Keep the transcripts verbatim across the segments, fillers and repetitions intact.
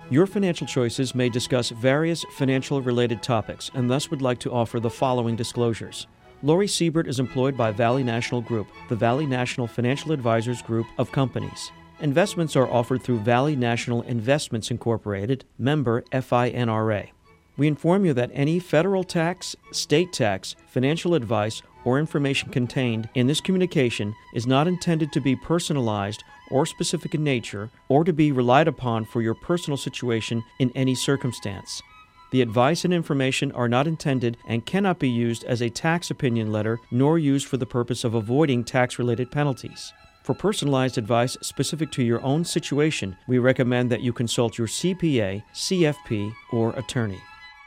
Your Financial Choices may discuss various financial-related topics and thus would like to offer the following disclosures. Lori Siebert is employed by Valley National Group, the Valley National Financial Advisors Group of companies. Investments are offered through Valley National Investments Incorporated, member F I N R A. We inform you that any federal tax, state tax, financial advice, or information contained in this communication is not intended to be personalized or specific in nature or to be relied upon for your personal situation in any circumstance. The advice and information are not intended and cannot be used as a tax opinion letter nor used for the purpose of avoiding tax-related penalties. For personalized advice specific to your own situation, we recommend that you consult your C P A, C F P, or attorney.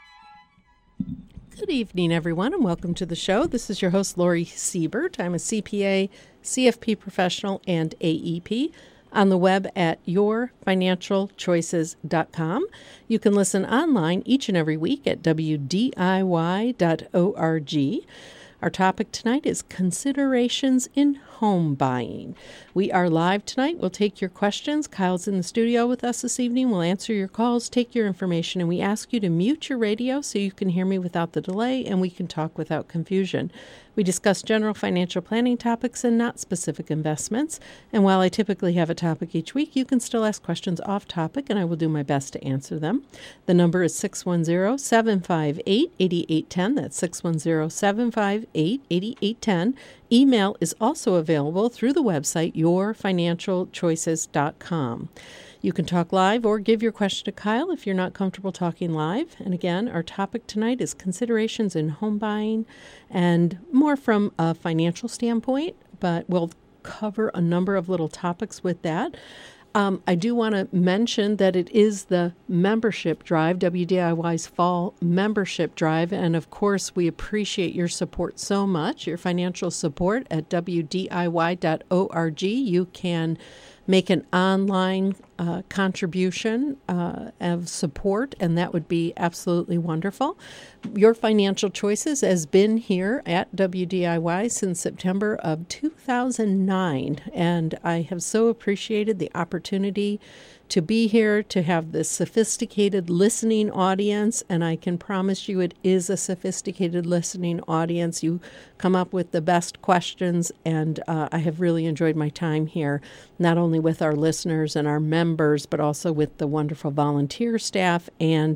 Good evening, everyone, and welcome to the show. This is your host, Lori Siebert. I'm a C P A, C F P professional, and A E P. On the web at your financial choices dot com. You can listen online each and every week at w d i y dot org. Our topic tonight is considerations in home buying. We are live tonight. We'll take your questions. Kyle's in the studio with us this evening. We'll answer your calls, take your information, and we ask you to mute your radio so you can hear me without the delay and we can talk without confusion. We discuss general financial planning topics and not specific investments. And while I typically have a topic each week, you can still ask questions off topic, and I will do my best to answer them. The number is six one zero, seven five eight, eight eight one zero. That's six one zero, seven five eight, eight eight one zero. Email is also available through the website your financial choices dot com. You can talk live or give your question to Kyle if you're not comfortable talking live. And again, our topic tonight is considerations in home buying, and more from a financial standpoint, but we'll cover a number of little topics with that. Um, I do want to mention that it is the membership drive, W D I Y's fall membership drive. And of course, we appreciate your support so much, your financial support at w d i y dot org. You can make an online uh, contribution uh, of support, and that would be absolutely wonderful. Your Financial Choices has been here at W D I Y since September of two thousand nine, and I have so appreciated the opportunity to be here, to have this sophisticated listening audience, and I can promise you it is a sophisticated listening audience. You come up with the best questions, and uh, I have really enjoyed my time here, not only with our listeners and our members, but also with the wonderful volunteer staff and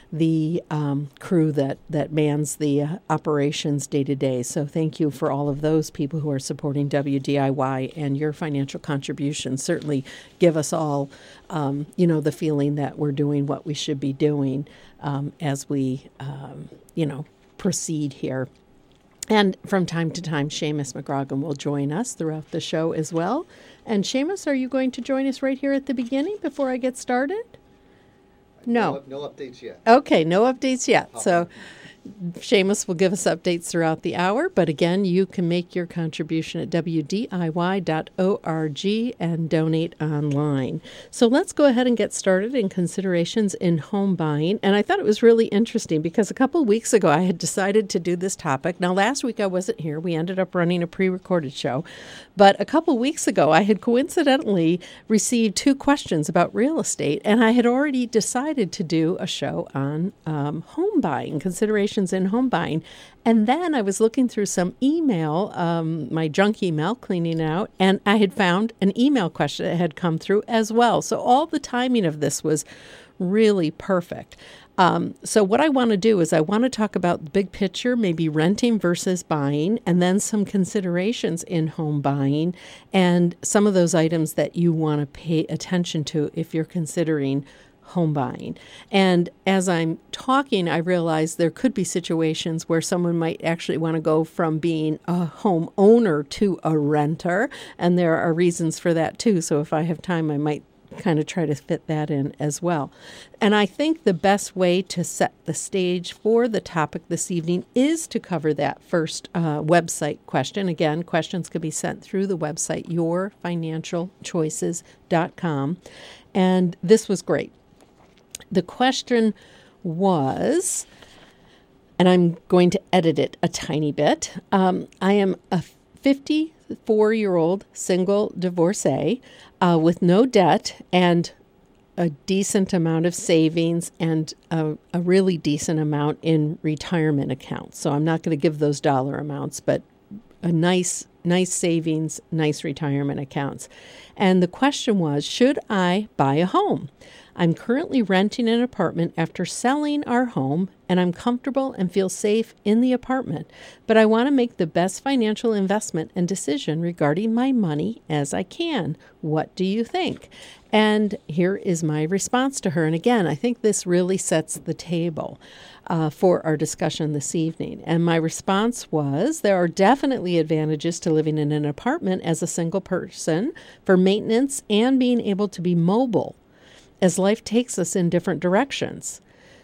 the um, crew that, that mans the uh, operations day to day. So thank you for all of those people who are supporting W D I Y, and your financial contributions certainly give us all, um, you know, the feeling that we're doing what we should be doing um, as we, um, you know, proceed here. And from time to time, Seamus McGrogan will join us throughout the show as well. And Seamus, are you going to join us right here at the beginning before I get started? No. No, no updates yet. Okay, no updates yet. Okay. So Seamus will give us updates throughout the hour. But again, you can make your contribution at w d i y dot org and donate online. So let's go ahead and get started in considerations in home buying. And I thought it was really interesting because a couple of weeks ago I had decided to do this topic. Now, last week I wasn't here. We ended up running a pre-recorded show. But a couple of weeks ago I had coincidentally received two questions about real estate, and I had already decided to do a show on um, home buying, considerations in home buying. And then I was looking through some email, um, my junk email, cleaning out, and I had found an email question that had come through as well. So all the timing of this was really perfect. Um, so what I want to do is I want to talk about the big picture, maybe renting versus buying, and then some considerations in home buying and some of those items that you want to pay attention to if you're considering home buying. And as I'm talking, I realize there could be situations where someone might actually want to go from being a home owner to a renter, and there are reasons for that too. So if I have time, I might kind of try to fit that in as well. And I think the best way to set the stage for the topic this evening is to cover that first uh, website question. Again, questions could be sent through the website your financial choices dot com. And this was great. The question was, and I'm going to edit it a tiny bit. Um, I am a fifty-four-year-old single divorcee uh, with no debt and a decent amount of savings and a, a really decent amount in retirement accounts. So I'm not going to give those dollar amounts, but a nice, nice savings, nice retirement accounts. And the question was, should I buy a home? I'm currently renting an apartment after selling our home, and I'm comfortable and feel safe in the apartment, but I want to make the best financial investment and decision regarding my money as I can. What do you think? And here is my response to her. And again, I think this really sets the table uh, for our discussion this evening. And my response was, there are definitely advantages to living in an apartment as a single person for maintenance and being able to be mobile as life takes us in different directions.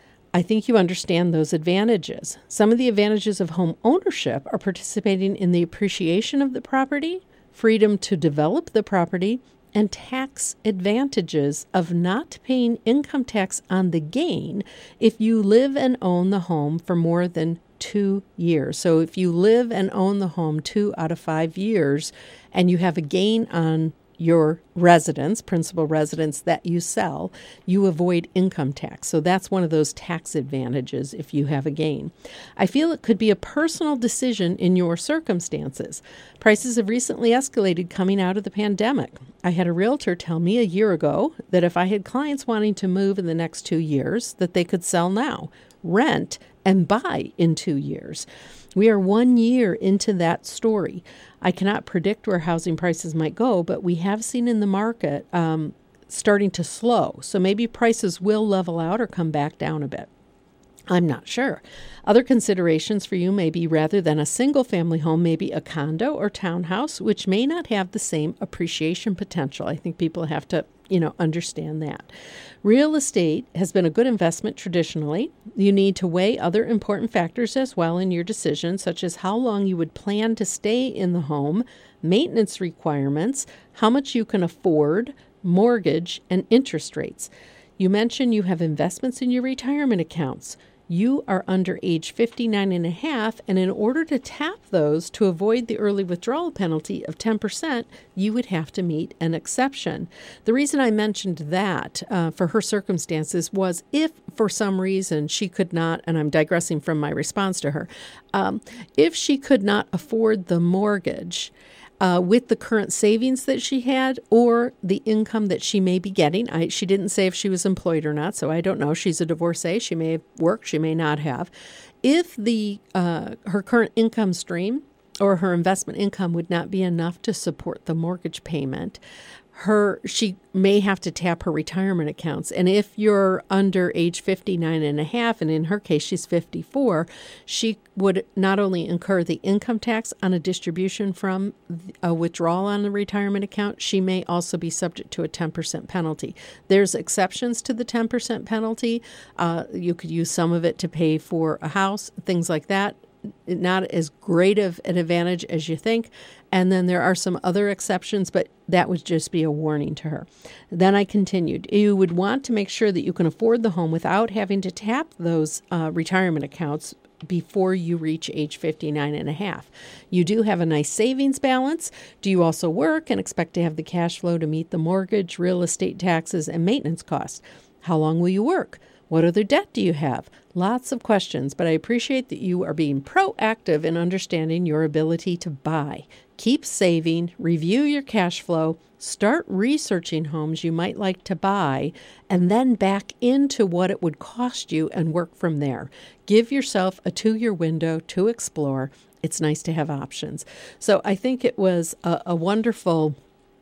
I think you understand those advantages. Some of the advantages of home ownership are participating in the appreciation of the property, freedom to develop the property, and tax advantages of not paying income tax on the gain if you live and own the home for more than two years. So if you live and own the home two out of five years and you have a gain on your residence, principal residence that you sell, you avoid income tax. So that's one of those tax advantages if you have a gain. I feel it could be a personal decision in your circumstances. Prices have recently escalated coming out of the pandemic. I had a realtor tell me a year ago that if I had clients wanting to move in the next two years, that they could sell now, rent, and buy in two years. We are one year into that story. I cannot predict where housing prices might go, but we have seen in the market um, starting to slow. So maybe prices will level out or come back down a bit. I'm not sure. Other considerations for you may be, rather than a single family home, maybe a condo or townhouse, which may not have the same appreciation potential. I think people have to, you know, understand that. Real estate has been a good investment traditionally. You need to weigh other important factors as well in your decision, such as how long you would plan to stay in the home, maintenance requirements, how much you can afford, mortgage, and interest rates. You mentioned you have investments in your retirement accounts. You are under age fifty-nine and a half, and in order to tap those to avoid the early withdrawal penalty of ten percent, you would have to meet an exception. The reason I mentioned that uh, for her circumstances was if for some reason she could not, and I'm digressing from my response to her, um, if she could not afford the mortgage, Uh, with the current savings that she had or the income that she may be getting. I, she didn't say if she was employed or not, so I don't know. She's a divorcee. She may have worked. She may not have. If the uh, her current income stream or her investment income would not be enough to support the mortgage payment, her she may have to tap her retirement accounts. And if you're under age fifty-nine and a half, and in her case she's fifty-four, she would not only incur the income tax on a distribution from a withdrawal on the retirement account, she may also be subject to a ten percent penalty. There's exceptions to the ten percent penalty. Uh, you could use some of it to pay for a house, things like that. Not as great of an advantage as you think. And then there are some other exceptions, but that would just be a warning to her. Then I continued. You would want to make sure that you can afford the home without having to tap those uh, retirement accounts before you reach age fifty-nine and a half. You do have a nice savings balance. Do you also work and expect to have the cash flow to meet the mortgage, real estate taxes, and maintenance costs? How long will you work? What other debt do you have? Lots of questions, but I appreciate that you are being proactive in understanding your ability to buy. Keep saving, review your cash flow, start researching homes you might like to buy, and then back into what it would cost you and work from there. Give yourself a two-year window to explore. It's nice to have options. So I think it was a, a wonderful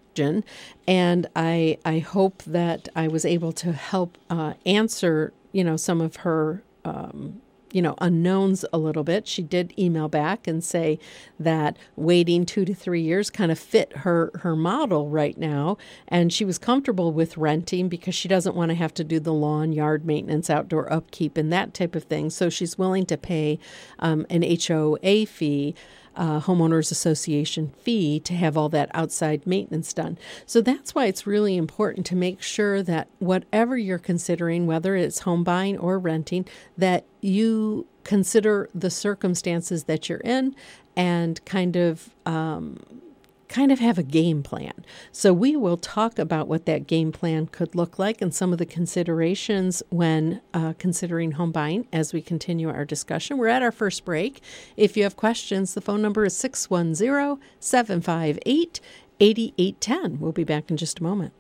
and I I hope that I was able to help uh, answer, you know, some of her, um, you know, unknowns a little bit. She did email back and say that waiting two to three years kind of fit her, her model right now. And she was comfortable with renting because she doesn't want to have to do the lawn, yard maintenance, outdoor upkeep, and that type of thing. So she's willing to pay um, an H O A fee, Uh, homeowners association fee, to have all that outside maintenance done. So that's why it's really important to make sure that whatever you're considering, whether it's home buying or renting, that you consider the circumstances that you're in and kind of um, kind of have a game plan. So we will talk about what that game plan could look like and some of the considerations when uh, considering home buying as we continue our discussion. We're at our first break. If you have questions, the phone number is six one zero, seven five eight, eight eight one zero. We'll be back in just a moment.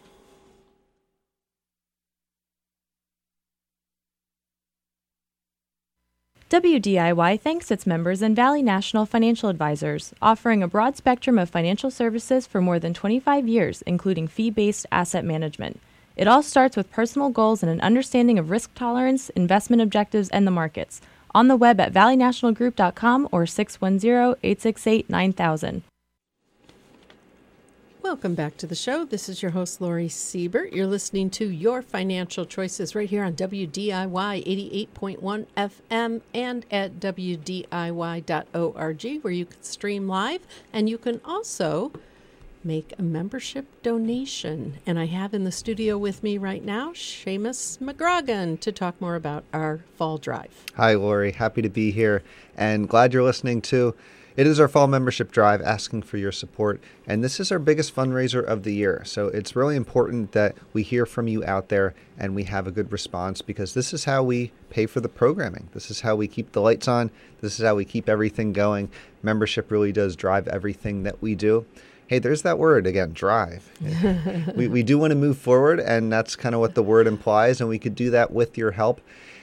W D I Y thanks its members and Valley National Financial Advisors, offering a broad spectrum of financial services for more than twenty-five years, including fee-based asset management. It all starts with personal goals and an understanding of risk tolerance, investment objectives, and the markets. On the web at valley national group dot com or six one zero, eight six eight, nine thousand. Welcome back to the show. This is your host, Lori Siebert. You're listening to Your Financial Choices right here on W D I Y eighty-eight point one F M and at W D I Y dot org, where you can stream live, and you can also make a membership donation. And I have in the studio with me right now Seamus McGrogan to talk more about our fall drive. Hi, Lori. Happy to be here and glad you're listening too. It is our fall membership drive asking for your support, and this is our biggest fundraiser of the year. So it's really important that we hear from you out there and we have a good response, because this is how we pay for the programming. This is how we keep the lights on. This is how we keep everything going. Membership really does drive everything that we do. Hey, there's that word again, drive. we, we do want to move forward, and that's kind of what the word implies, and we could do that with your help.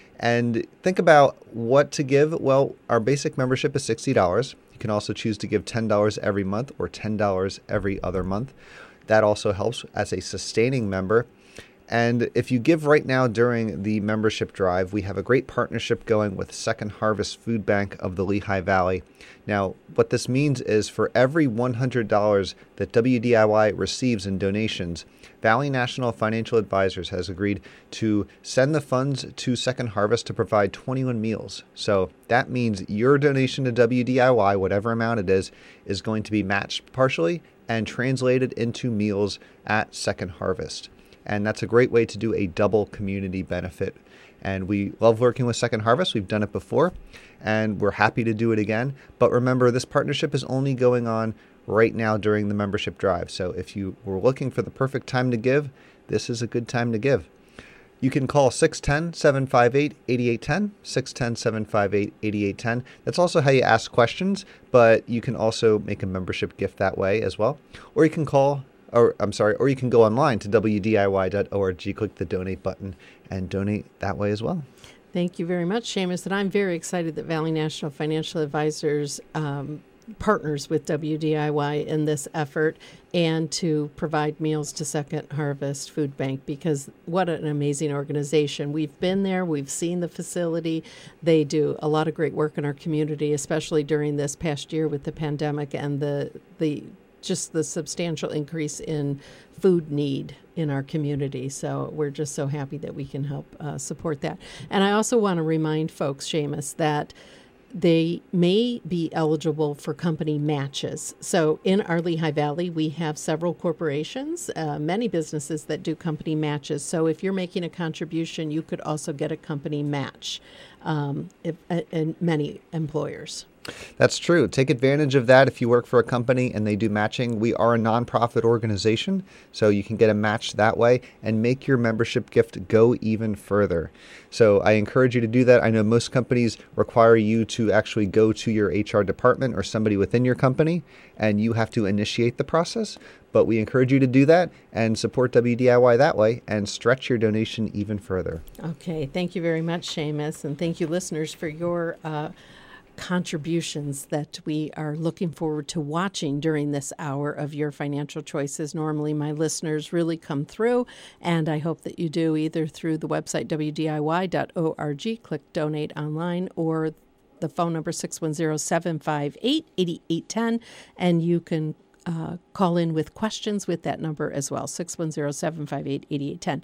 And think about what to give. Well, our basic membership is sixty dollars. You can also choose to give ten dollars every month or ten dollars every other month. That also helps as a sustaining member. And if you give right now during the membership drive, we have a great partnership going with Second Harvest Food Bank of the Lehigh Valley. Now, what this means is for every one hundred dollars that W D I Y receives in donations, Valley National Financial Advisors has agreed to send the funds to Second Harvest to provide twenty-one meals. So that means your donation to W D I Y, whatever amount it is, is going to be matched partially and translated into meals at Second Harvest. And that's a great way to do a double community benefit. And we love working with Second Harvest. We've done it before, and we're happy to do it again. But remember, this partnership is only going on right now during the membership drive. So if you were looking for the perfect time to give, this is a good time to give. You can call six one zero, seven five eight, eight eight one zero, six one zero, seven five eight, eight eight one zero. That's also how you ask questions, but you can also make a membership gift that way as well. Or you can call Or I'm sorry, or you can go online to W D I Y dot org, click the donate button, and donate that way as well. Thank you very much, Seamus. And I'm very excited that Valley National Financial Advisors um, partners with W D I Y in this effort and to provide meals to Second Harvest Food Bank, because what an amazing organization. We've been there. We've seen the facility. They do a lot of great work in our community, especially during this past year with the pandemic and the the just the substantial increase in food need in our community. So we're just so happy that we can help uh, support that. And I also want to remind folks, Seamus, that they may be eligible for company matches. So in our Lehigh Valley, we have several corporations, uh, many businesses that do company matches. So if you're making a contribution, you could also get a company match um, if, uh, in many employers. That's true. Take advantage of that if you work for a company and they do matching. We are a nonprofit organization, so you can get a match that way and make your membership gift go even further. So I encourage you to do that. I know most companies require you to actually go to your H R department or somebody within your company, and you have to initiate the process. But we encourage you to do that and support W D I Y that way and stretch your donation even further. Okay. Thank you very much, Seamus. And thank you, listeners, for your uh, contributions that we are looking forward to watching during this hour of Your Financial Choices. Normally, my listeners really come through, and I hope that you do either through the website W D I Y dot org, click Donate Online, or the phone number six one zero, seven five eight, eight eight one zero, and you can Uh, call in with questions with that number as well, six one zero, seven five eight, eight eight one zero.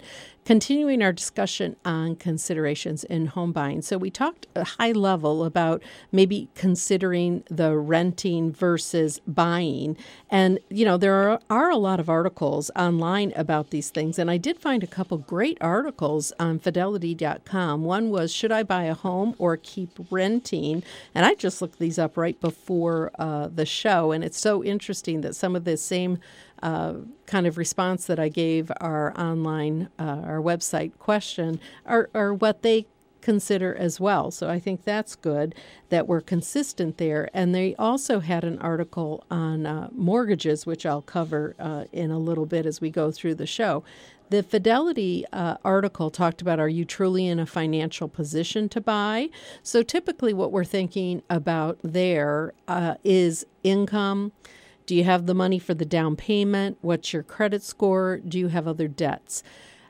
continuing our discussion on considerations in home buying. So we talked a high level about maybe considering the renting versus buying. And, you know, there are, are a lot of articles online about these things. And I did find a couple great articles on fidelity dot com. One was, should I buy a home or keep renting? And I just looked these up right before uh, the show. And it's so interesting that some of the same Uh, kind of response that I gave our online, uh, our website question are, are what they consider as well. So I think that's good that we're consistent there. And they also had an article on uh, mortgages, which I'll cover uh, in a little bit as we go through the show. The Fidelity uh, article talked about, are you truly in a financial position to buy? So typically what we're thinking about there uh, is income. Do you have the money for the down payment? What's your credit score? Do you have other debts?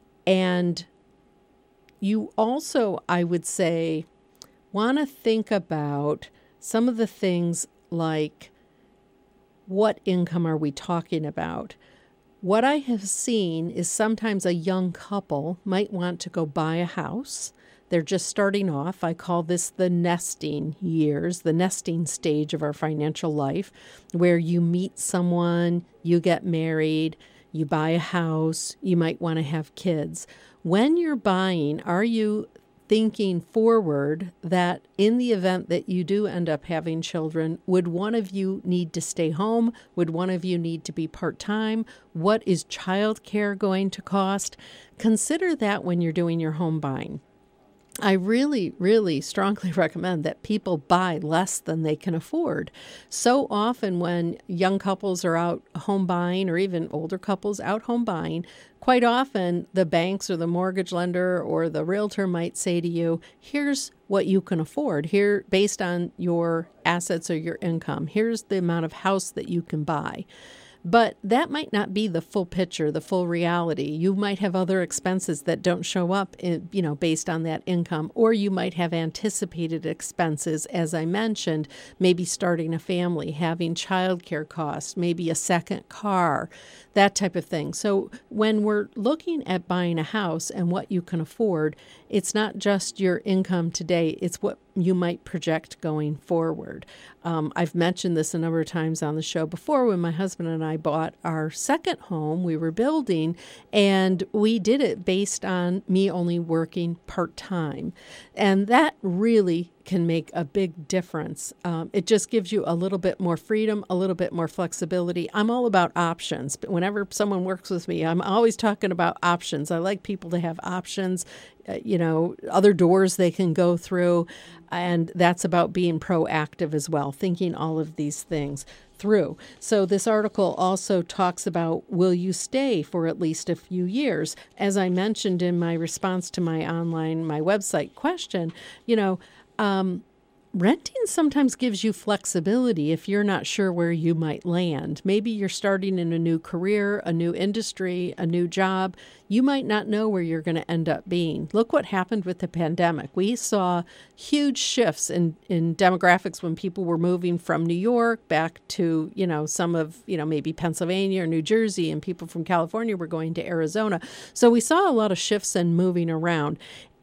And you also, I would say, want to think about some of the things like, what income are we talking about? What I have seen is sometimes a young couple might want to go buy a house. They're just starting off. I call this the nesting years, the nesting stage of our financial life, where you meet someone, you get married, you buy a house, you might want to have kids. When you're buying, are you thinking forward that in the event that you do end up having children, would one of you need to stay home? Would one of you need to be part-time? What is childcare going to cost? Consider that when you're doing your home buying. I really, really strongly recommend that people buy less than they can afford. So often when young couples are out home buying, or even older couples out home buying, quite often the banks or the mortgage lender or the realtor might say to you, here's what you can afford here based on your assets or your income. Here's the amount of house that you can buy. But that might not be the full picture, the full reality. You might have other expenses that don't show up, in, you know, based on that income, or you might have anticipated expenses, as I mentioned, maybe starting a family, having childcare costs, maybe a second car, that type of thing. So when we're looking at buying a house and what you can afford, it's not just your income today, it's what you might project going forward. Um, I've mentioned this a number of times on the show before. When my husband and I bought our second home, we were building, and we did it based on me only working part-time. And that really can make a big difference. Um, it just gives you a little bit more freedom, a little bit more flexibility. I'm all about options, but whenever someone works with me, I'm always talking about options. I like people to have options, uh, you know, other doors they can go through, and that's about being proactive as well, thinking all of these things through. So this article also talks about, will you stay for at least a few years? As I mentioned in my response to my online, my website question, you know, Um, renting sometimes gives you flexibility if you're not sure where you might land. Maybe you're starting in a new career, a new industry, a new job. You might not know where you're going to end up being. Look what happened with the pandemic. We saw huge shifts in, in demographics when people were moving from New York back to, you know, some of, you know, maybe Pennsylvania or New Jersey, and people from California were going to Arizona. So we saw a lot of shifts and moving around.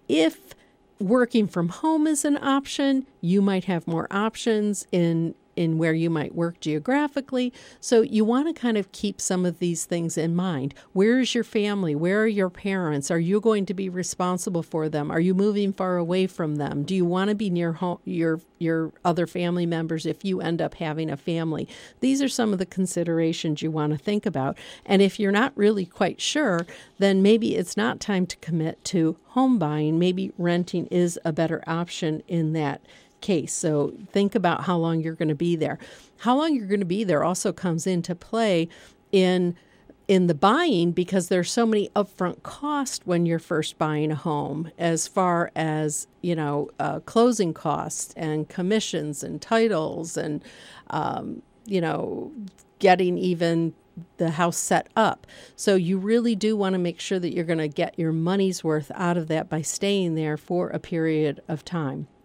If working from home is an option, you might have more options in in where you might work geographically. So you want to kind of keep some of these things in mind. Where is your family? Where are your parents? Are you going to be responsible for them? Are you moving far away from them? Do you want to be near home, your your other family members if you end up having a family? These are some of the considerations you want to think about. And if you're not really quite sure, then maybe it's not time to commit to home buying. Maybe renting is a better option in that case. So think about how long you're going to be there. How long you're going to be there also comes into play in in the buying, because there's so many upfront costs when you're first buying a home, as far as, you know, uh, closing costs and commissions and titles and, um, you know, getting even the house set up. So you really do want to make sure that you're going to get your money's worth out of that by staying there for a period of time.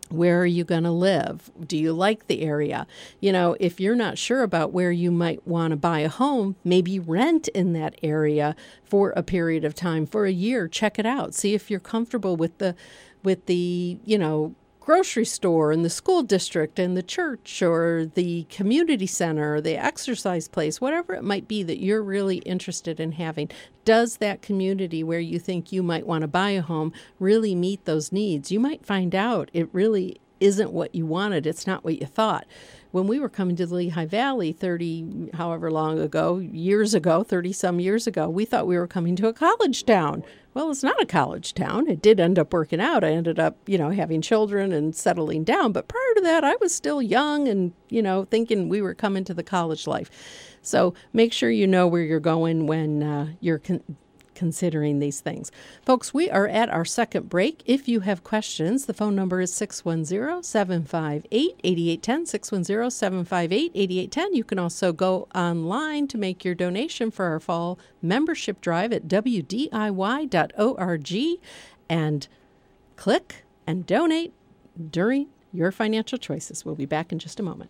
Where are you going to live? Do you like the area? You know, if you're not sure about where you might want to buy a home, maybe rent in that area for a period of time, for a year. Check it out. See if you're comfortable with the, with the, you know, grocery store and the school district and the church or the community center or the exercise place, whatever it might be that you're really interested in having. Does that community where you think you might want to buy a home really meet those needs? You might find out it really isn't what you wanted. It's not what you thought. When we were coming to the Lehigh Valley thirty, however long ago, years ago, thirty some years ago, we thought we were coming to a college town. Well, it's not a college town. It did end up working out. I ended up, you know, having children and settling down. But prior to that, I was still young and, you know, thinking we were coming to the college life. So make sure you know where you're going when uh, you're con- considering these things. Folks, we are at our second break. If you have questions, the phone number is six one zero, seven five eight, eight eight one zero, six one zero, seven five eight, eight eight one zero. You can also go online to make your donation for our fall membership drive at w d i y dot org and click and donate during your financial choices. We'll be back in just a moment.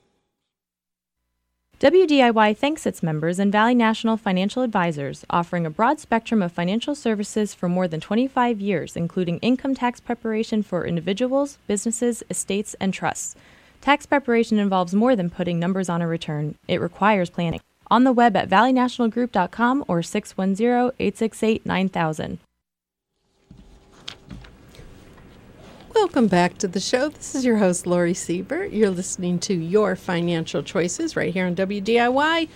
W D I Y thanks its members and Valley National Financial Advisors, offering a broad spectrum of financial services for more than twenty-five years, including income tax preparation for individuals, businesses, estates, and trusts. Tax preparation involves more than putting numbers on a return. It requires planning. On the web at valley national group dot com or six one zero, eight six eight, nine thousand. Welcome back to the show. This is your host, Lori Siebert. You're listening to Your Financial Choices right here on W D I Y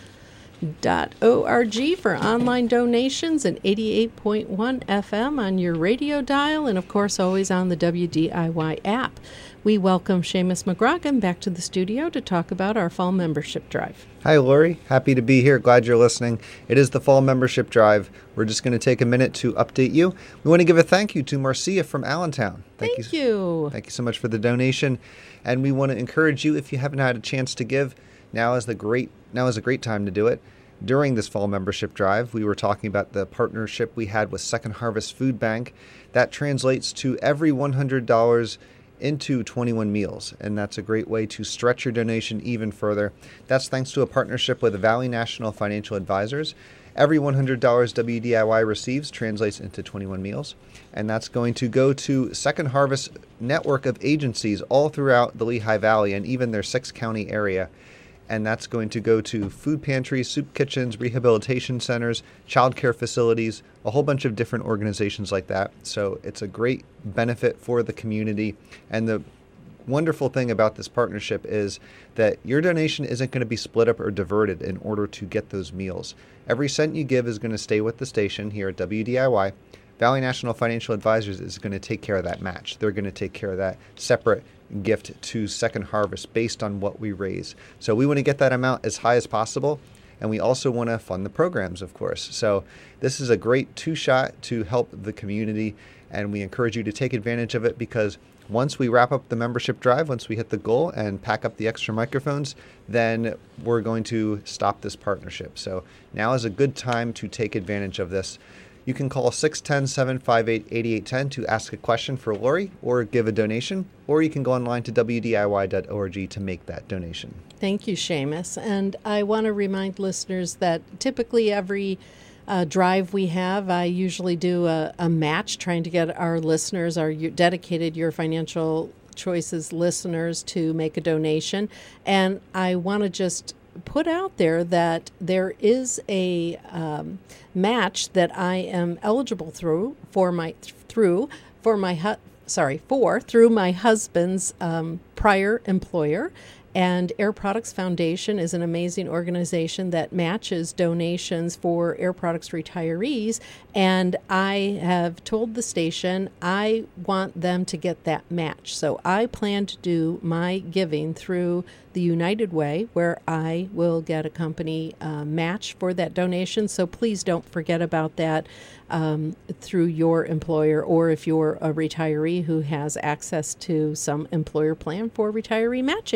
dot org for online donations and eighty-eight point one F M on your radio dial and, of course, always on the W D I Y app. We welcome Seamus McGrogan back to the studio to talk about our fall membership drive. Hi, Lori. Happy to be here. Glad you're listening. It is the fall membership drive. We're just going to take a minute to update you. We want to give a thank you to Marcia from Allentown. Thank, thank you. you. Thank you so much for the donation. And we want to encourage you, if you haven't had a chance to give, now is the great now is a great time to do it. During this fall membership drive, we were talking about the partnership we had with Second Harvest Food Bank. That translates to every one hundred dollars into twenty-one meals, and that's a great way to stretch your donation even further. That's thanks to a partnership with Valley National Financial Advisors. Every one hundred dollars W D I Y receives translates into twenty-one meals, and that's going to go to Second Harvest network of agencies all throughout the Lehigh Valley and even their six-county area. And that's going to go to food pantries, soup kitchens, rehabilitation centers, child care facilities, a whole bunch of different organizations like that. So it's a great benefit for the community. And the wonderful thing about this partnership is that your donation isn't going to be split up or diverted in order to get those meals. Every cent you give is going to stay with the station here at W D I Y. Valley National Financial Advisors is going to take care of that match. They're going to take care of that separate gift to Second Harvest based on what we raise. So we want to get that amount as high as possible, and we also want to fund the programs, of course. So this is a great two-shot to help the community, and we encourage you to take advantage of it, because once we wrap up the membership drive, once we hit the goal and pack up the extra microphones, then we're going to stop this partnership. So now is a good time to take advantage of this. You can call six one zero, seven five eight, eight eight one zero to ask a question for Lori or give a donation, or you can go online to W D I Y dot org to make that donation. Thank you, Seamus. And I want to remind listeners that typically every uh, drive we have, I usually do a, a match trying to get our listeners, our dedicated Your Financial Choices listeners, to make a donation. And I want to just put out there that there is a um, match that I am eligible through for my through for my hu- sorry for through my husband's um, prior employer. And Air Products Foundation is an amazing organization that matches donations for Air Products retirees. And I have told the station I want them to get that match. So I plan to do my giving through the United Way, where I will get a company uh, match for that donation. So please don't forget about that um, through your employer, or if you're a retiree who has access to some employer plan for retiree matching. So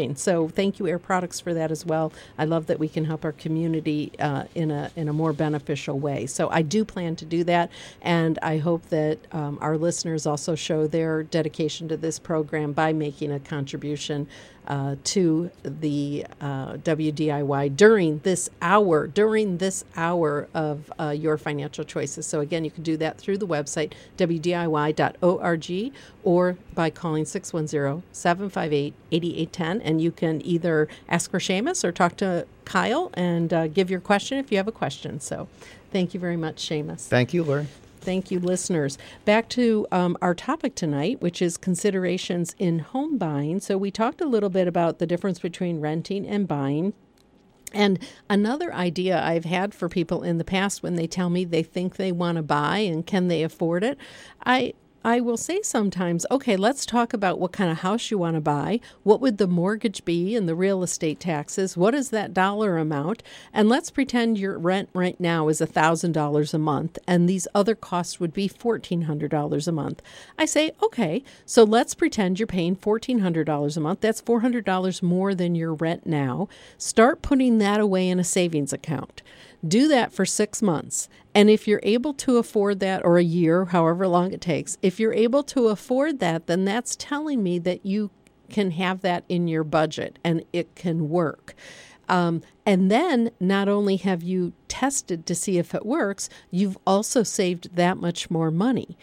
So thank you, Air Products, for that as well. I love that we can help our community uh, in a in a more beneficial way. So I do plan to do that, and I hope that um, our listeners also show their dedication to this program by making a contribution Uh, to the uh, W D I Y during this hour, during this hour of uh, your financial choices. So again, you can do that through the website, W D I Y dot org, or by calling six one zero, seven five eight, eight eight one zero. And you can either ask for Seamus or talk to Kyle and uh, give your question if you have a question. So thank you very much, Seamus. Thank you, Lori. Thank you, listeners. Back to um, our topic tonight, which is considerations in home buying. So we talked a little bit about the difference between renting and buying. And another idea I've had for people in the past when they tell me they think they want to buy and can they afford it, I I will say sometimes, okay, let's talk about what kind of house you want to buy. What would the mortgage be and the real estate taxes? What is that dollar amount? And let's pretend your rent right now is one thousand dollars a month and these other costs would be fourteen hundred dollars a month. I say, okay, so let's pretend you're paying fourteen hundred dollars a month. That's four hundred dollars more than your rent now. Start putting that away in a savings account. Do that for six months. And if you're able to afford that, or a year, however long it takes, if you're able to afford that, then that's telling me that you can have that in your budget and it can work. Um, and then not only have you tested to see if it works, you've also saved that much more money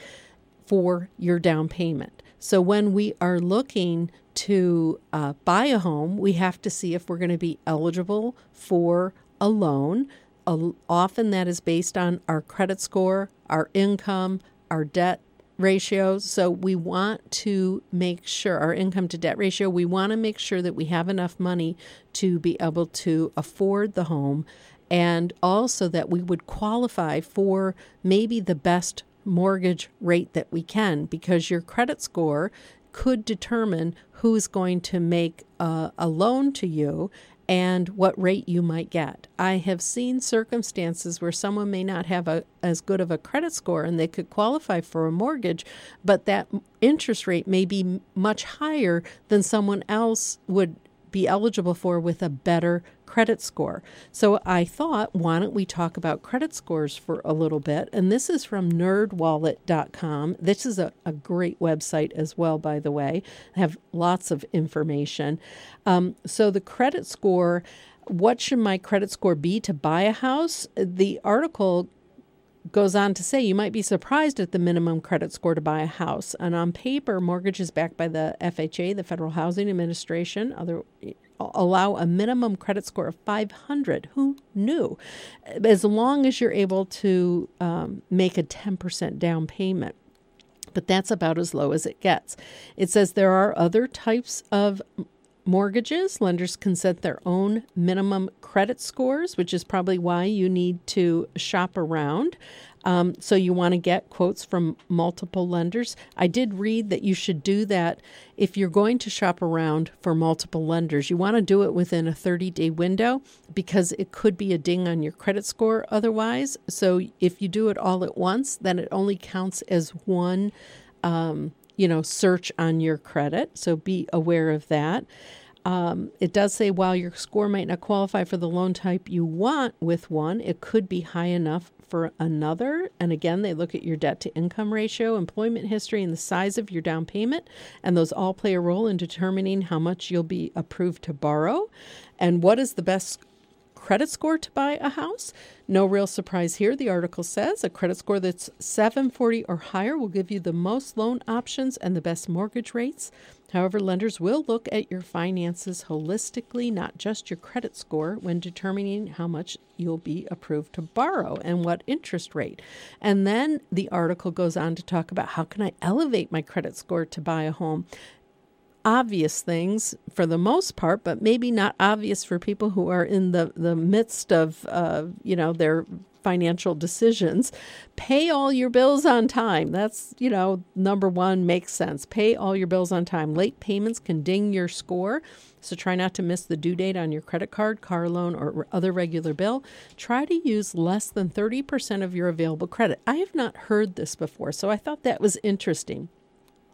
for your down payment. So when we are looking to uh, buy a home, we have to see if we're going to be eligible for a loan. Uh, often that is based on our credit score, our income, our debt ratios. So we want to make sure our income to debt ratio, we want to make sure that we have enough money to be able to afford the home, and also that we would qualify for maybe the best mortgage rate that we can, because your credit score could determine who's going to make a, a loan to you and what rate you might get. I have seen circumstances where someone may not have a, as good of a credit score and they could qualify for a mortgage, but that interest rate may be much higher than someone else would be eligible for with a better credit score. So I thought, why don't we talk about credit scores for a little bit? And this is from nerd wallet dot com. This is a, a great website as well, by the way. I have lots of information. Um, so the credit score, what should my credit score be to buy a house? The article goes on to say you might be surprised at the minimum credit score to buy a house. And on paper, mortgages backed by the F H A, the Federal Housing Administration, other allow a minimum credit score of five hundred. Who knew? As long as you're able to um, make a ten percent down payment. But that's about as low as it gets. It says there are other types of mortgages. Lenders can set their own minimum credit scores, which is probably why you need to shop around. Um, so you want to get quotes from multiple lenders. I did read that you should do that if you're going to shop around for multiple lenders. You want to do it within a thirty-day window because it could be a ding on your credit score otherwise. So if you do it all at once, then it only counts as one um, you know, search on your credit. So be aware of that. Um, it does say while your score might not qualify for the loan type you want with one, it could be high enough for another. And again, they look at your debt to income ratio, employment history, and the size of your down payment. And those all play a role in determining how much you'll be approved to borrow. And what is the best credit score to buy a house? No real surprise here. The article says a credit score that's seven forty or higher will give you the most loan options and the best mortgage rates. However, lenders will look at your finances holistically, not just your credit score, when determining how much you'll be approved to borrow and what interest rate. And then the article goes on to talk about how can I elevate my credit score to buy a home. Obvious things for the most part, but maybe not obvious for people who are in the, the midst of, uh, you know, their financial decisions. Pay all your bills on time. That's, you know, number one, makes sense. Pay all your bills on time. Late payments can ding your score, so try not to miss the due date on your credit card, car loan, or other regular bill. Try to use less than thirty percent of your available credit. I have not heard this before, so I thought that was interesting.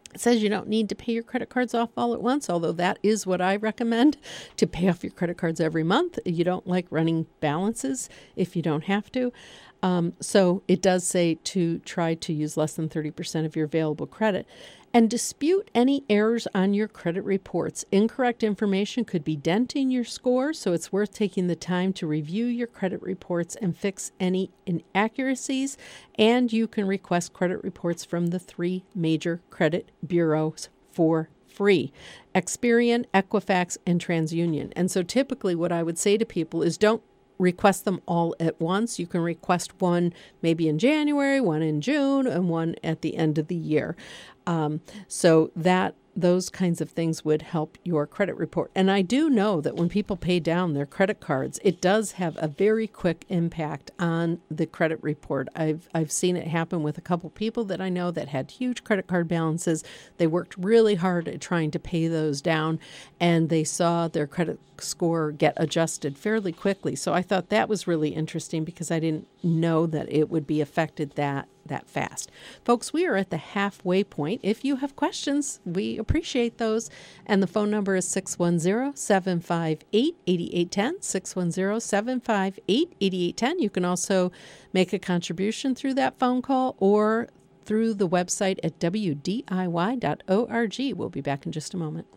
It says you don't need to pay your credit cards off all at once, although that is what I recommend, to pay off your credit cards every month. You don't like running balances if you don't have to. Um, so it does say to try to use less than thirty percent of your available credit and dispute any errors on your credit reports. Incorrect information could be denting your score, so it's worth taking the time to review your credit reports and fix any inaccuracies. And you can request credit reports from the three major credit bureaus for free: Experian, Equifax, and TransUnion. And so typically what I would say to people is don't request them all at once. You can request one maybe in January, one in June, and one at the end of the year. Um, so that those kinds of things would help your credit report. And I do know that when people pay down their credit cards, it does have a very quick impact on the credit report. I've I've seen it happen with a couple people that I know that had huge credit card balances. They worked really hard at trying to pay those down, and they saw their credit score get adjusted fairly quickly. So I thought that was really interesting because I didn't know that it would be affected that that fast. Folks, we are at the halfway point. If you have questions, we appreciate those. And the phone number is six one zero, seven five eight, eight eight one zero, six one zero, seven five eight, eight eight one zero. You can also make a contribution through that phone call or through the website at w d i y dot org. We'll be back in just a moment.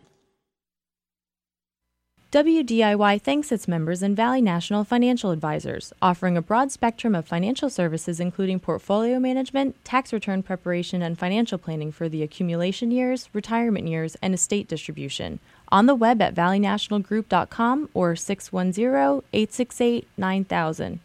W D I Y thanks its members and Valley National Financial Advisors, offering a broad spectrum of financial services including portfolio management, tax return preparation, and financial planning for the accumulation years, retirement years, and estate distribution. On the web at valley national group dot com or six one zero, eight six eight, nine thousand.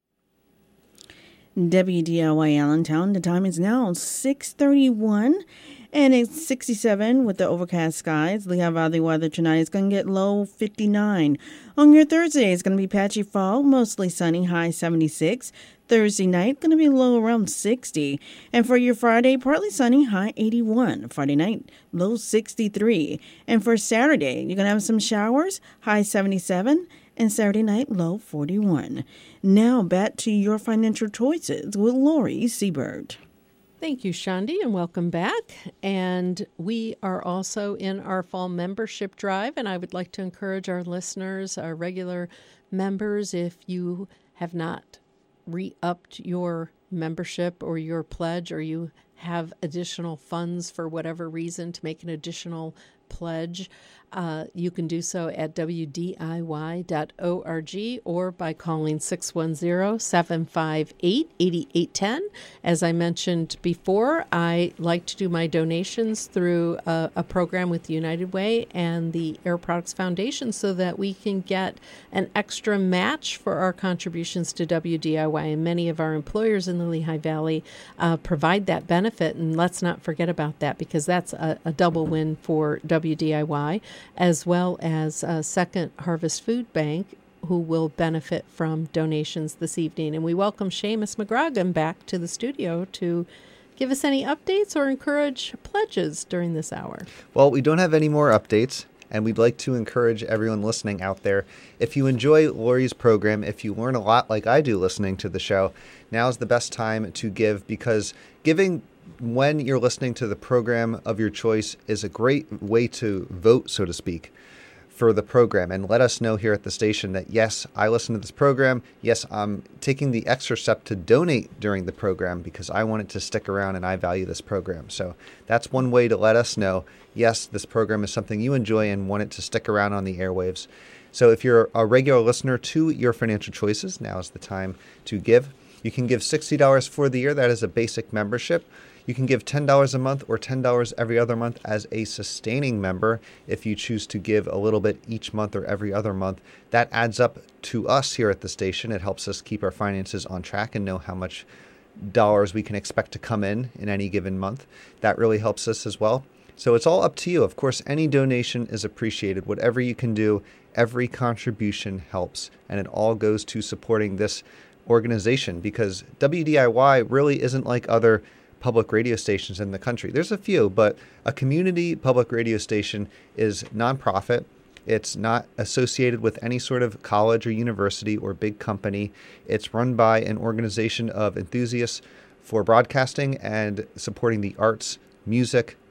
W D I Y Allentown, the time is now six thirty-one. And it's sixty-seven with the overcast skies. Lehigh Valley weather tonight is going to get low fifty-nine. On your Thursday, it's going to be patchy fall, mostly sunny, high seventy-six. Thursday night, going to be low around sixty. And for your Friday, partly sunny, high eighty-one. Friday night, low sixty-three. And for Saturday, you're going to have some showers, high seventy-seven. And Saturday night, low forty-one. Now back to your financial choices with Lori Siebert. Thank you, Shandi, and welcome back. And we are also in our fall membership drive, and I would like to encourage our listeners, our regular members, if you have not re-upped your membership or your pledge, or you have additional funds for whatever reason to make an additional pledge, uh, you can do so at w d i y dot org or by calling six one zero, seven five eight, eight eight one zero. As I mentioned before, I like to do my donations through a, a program with United Way and the Air Products Foundation so that we can get an extra match for our contributions to W D I Y. And many of our employers in the Lehigh Valley uh, provide that benefit. And let's not forget about that, because that's a, a double win for W D I Y, as well as uh, Second Harvest Food Bank, who will benefit from donations this evening. And we welcome Seamus McGrogan back to the studio to give us any updates or encourage pledges during this hour. Well, we don't have any more updates, and we'd like to encourage everyone listening out there. If you enjoy Lori's program, if you learn a lot like I do listening to the show, now's the best time to give, because giving when you're listening to the program of your choice is a great way to vote, so to speak, for the program, and let us know here at the station that, yes, I listen to this program. Yes, I'm taking the extra step to donate during the program because I want it to stick around and I value this program. So that's one way to let us know, yes, this program is something you enjoy and want it to stick around on the airwaves. So if you're a regular listener to Your Financial Choices, now is the time to give. You can give sixty dollars for the year. That is a basic membership. You can give ten dollars a month or ten dollars every other month as a sustaining member if you choose to give a little bit each month or every other month. That adds up to us here at the station. It helps us keep our finances on track and know how much dollars we can expect to come in in any given month. That really helps us as well. So it's all up to you. Of course, any donation is appreciated. Whatever you can do, every contribution helps, and it all goes to supporting this organization, because W D I Y really isn't like other public radio stations in the country. There's a few, but a community public radio station is nonprofit. It's not associated with any sort of college or university or big company. It's run by an organization of enthusiasts for broadcasting and supporting the arts, music,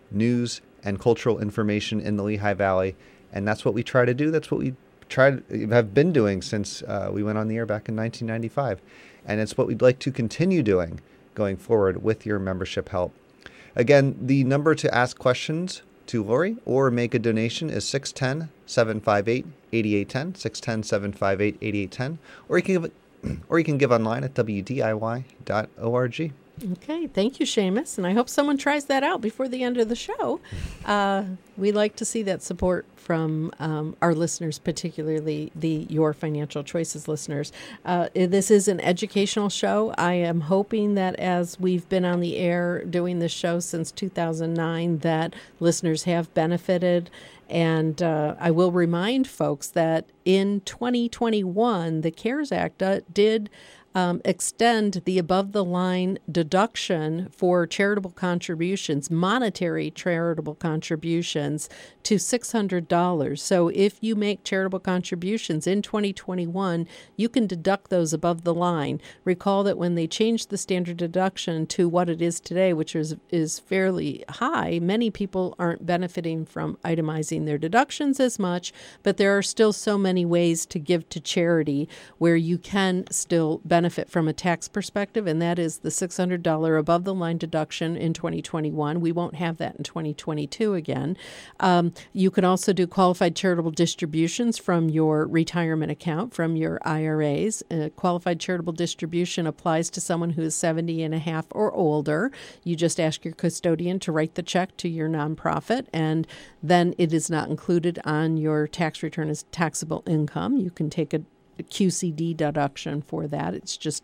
news and cultural information in the Lehigh Valley. And that's what we try to do. That's what we try to have been doing since uh, we went on the air back in nineteen ninety-five. And it's what we'd like to continue doing going forward with your membership help. Again, the number to ask questions to Lori or make a donation is six one zero, seven five eight, eight eight one zero, six one zero, seven five eight, eight eight one zero, or you can give or you can give online at w d i y dot org. Okay, thank you, Seamus, and I hope someone tries that out before the end of the show. Uh, we like to see that support from um, our listeners, particularly the Your Financial Choices listeners. Uh, this is an educational show. I am hoping that as we've been on the air doing this show since two thousand nine, that listeners have benefited. And uh, I will remind folks that in twenty twenty-one, the CARES Act uh, did Um, extend the above-the-line deduction for charitable contributions, monetary charitable contributions, to six hundred dollars. So if you make charitable contributions in twenty twenty-one, you can deduct those above the line. Recall that when they changed the standard deduction to what it is today, which is, is fairly high, many people aren't benefiting from itemizing their deductions as much, but there are still so many ways to give to charity where you can still benefit benefit from a tax perspective, and that is the six hundred dollars above the line deduction in twenty twenty-one. We won't have that in twenty twenty-two again. Um, you can also do qualified charitable distributions from your retirement account, from your I R As. A qualified charitable distribution applies to someone who is seventy and a half or older. You just ask your custodian to write the check to your nonprofit, and then it is not included on your tax return as taxable income. You can take a Q C D deduction for that. It's just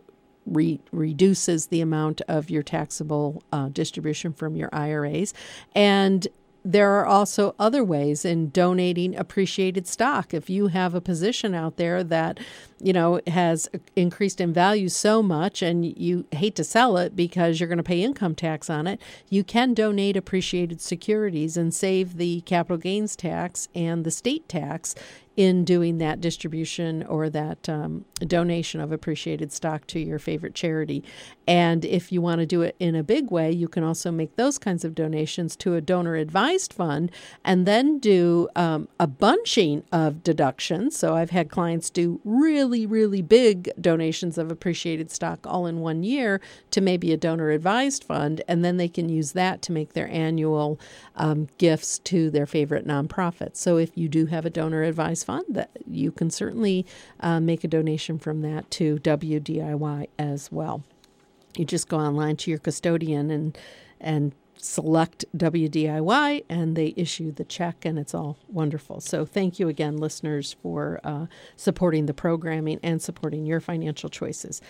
re- reduces the amount of your taxable uh, distribution from your I R As. And there are also other ways in donating appreciated stock. If you have a position out there that, you know, has increased in value so much and you hate to sell it because you're going to pay income tax on it, you can donate appreciated securities and save the capital gains tax and the state tax in doing that distribution or that um, donation of appreciated stock to your favorite charity. And if you want to do it in a big way, you can also make those kinds of donations to a donor-advised fund and then do um, a bunching of deductions. So I've had clients do really, really big donations of appreciated stock all in one year to maybe a donor-advised fund, and then they can use that to make their annual um, gifts to their favorite nonprofits. So if you do have a donor-advised fund, that you can certainly uh, make a donation from that to W D I Y as well. You just go online to your custodian and and select W D I Y, and they issue the check, and it's all wonderful. So thank you again, listeners, for uh, supporting the programming and supporting your financial choices.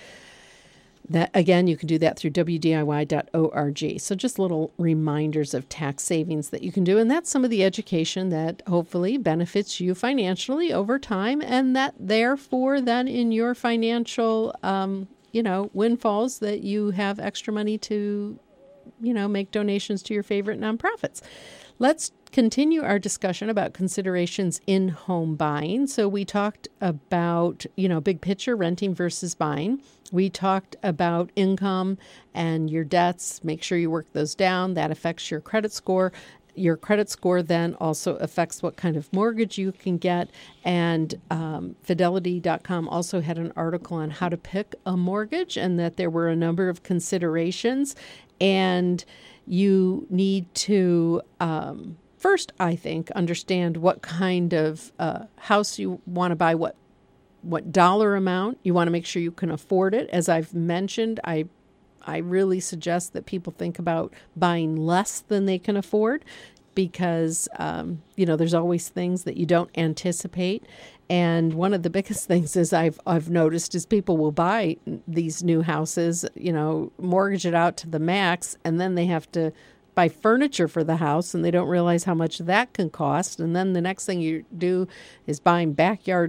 That again, you can do that through w d i y dot org. So just little reminders of tax savings that you can do. And that's some of the education that hopefully benefits you financially over time, and that therefore then in your financial, um, you know, windfalls that you have extra money to, you know, make donations to your favorite nonprofits. Let's continue our discussion about considerations in home buying. So we talked about, you know, big picture, renting versus buying. We talked about income and your debts. Make sure you work those down. That affects your credit score. Your credit score then also affects what kind of mortgage you can get. And um, Fidelity dot com also had an article on how to pick a mortgage, and that there were a number of considerations. And you need to um, first, I think, understand what kind of uh, house you want to buy, what what dollar amount. You want to make sure you can afford it. As I've mentioned, I I really suggest that people think about buying less than they can afford, because, um, you know, there's always things that you don't anticipate. And one of the biggest things is I've I've noticed is people will buy these new houses, you know, mortgage it out to the max, and then they have to buy furniture for the house, and they don't realize how much that can cost. And then the next thing you do is buying backyard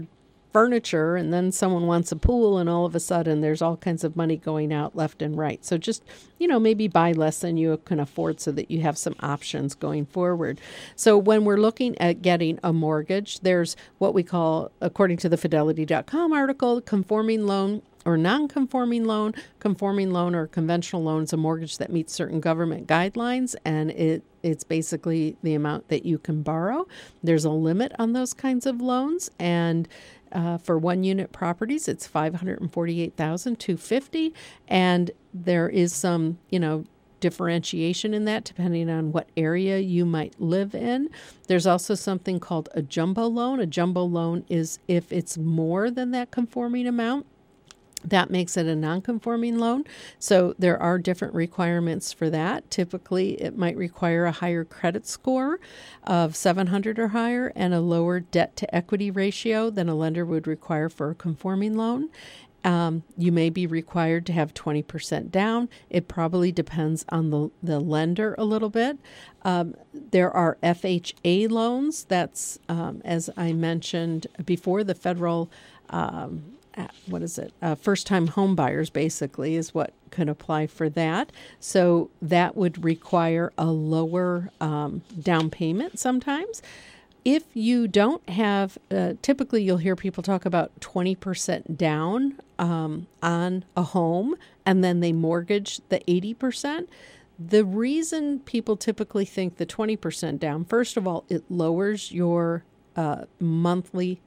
furniture, and then someone wants a pool, and all of a sudden there's all kinds of money going out left and right. So just, you know, maybe buy less than you can afford so that you have some options going forward. So when we're looking at getting a mortgage, there's what we call, according to the Fidelity dot com article, conforming loan or non-conforming loan. Conforming loan or conventional loan is a mortgage that meets certain government guidelines, and it it's basically the amount that you can borrow. There's a limit on those kinds of loans, and uh, for one-unit properties, it's five hundred forty-eight thousand two hundred fifty dollars, and there is some, you know, differentiation in that depending on what area you might live in. There's also something called a jumbo loan. A jumbo loan is if it's more than that conforming amount. That makes it a non-conforming loan. So there are different requirements for that. Typically, it might require a higher credit score of seven hundred or higher and a lower debt-to-equity ratio than a lender would require for a conforming loan. Um, you may be required to have twenty percent down. It probably depends on the, the lender a little bit. Um, there are F H A loans. That's, um, as I mentioned before, the federal um what is it? Uh, first-time home buyers, basically, is what could apply for that. So that would require a lower um, down payment sometimes. If you don't have, uh, typically you'll hear people talk about twenty percent down um, on a home, and then they mortgage the eighty percent. The reason people typically think the twenty percent down, first of all, it lowers your uh, monthly